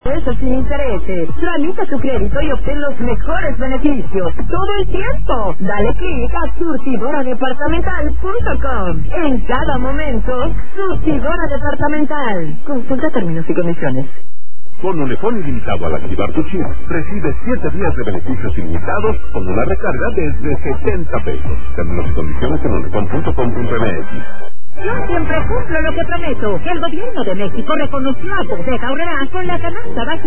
Eso sin intereses. Tramita tu crédito y obtén los mejores beneficios todo el tiempo. Dale clic a surtidoradepartamental.com. En cada momento, Surtidora Departamental. Consulta términos y condiciones. Con Unifón ilimitado al activar tu chip, recibes 7 días de beneficios ilimitados con una recarga desde 70 pesos. Términos y condiciones en unifón.com.mx. Yo siempre cumplo lo que prometo. El gobierno de México reconoció a Bodega Aurrerá con la canasta